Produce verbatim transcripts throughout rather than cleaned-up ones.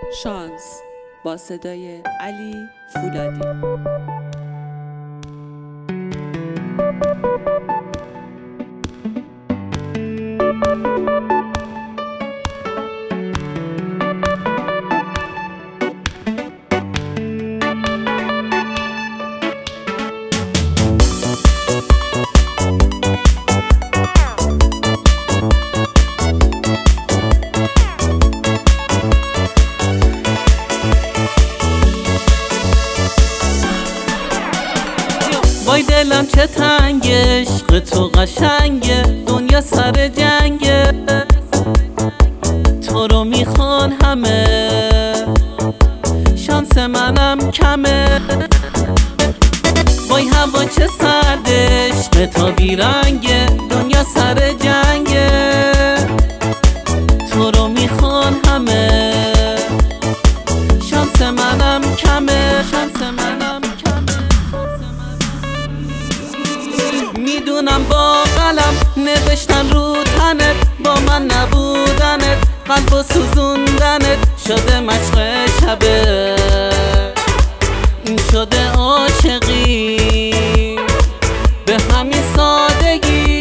شانس با صدای علی فولادی. وای دلم چه تنگه، عشق تو قشنگه، دنیا سر جنگه، تو رو میخوان همه، شانس منم کمه. وای هوا چه سرده، عشق تو بیرنگه، دنیا سر جنگه، تو رو میخوان همه، شانس منم کمه، شانس منم میدونم با قلم نوشتن رو تنت، با من نبودنت قلب و سوزوندنت شده مشق شبه، این شده عاشقی به همین سادگی.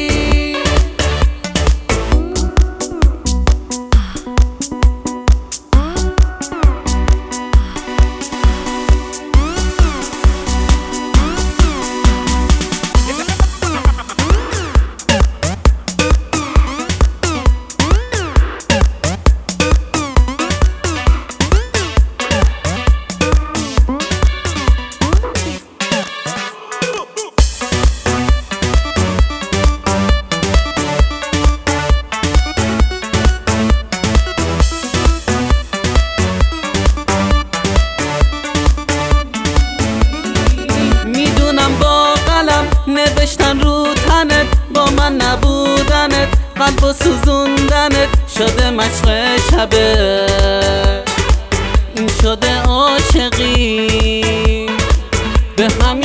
نوشتن رو تنت، با من نبودنت قلب و سوزوندنت شده مشق شبه، این شده عاشقی به همین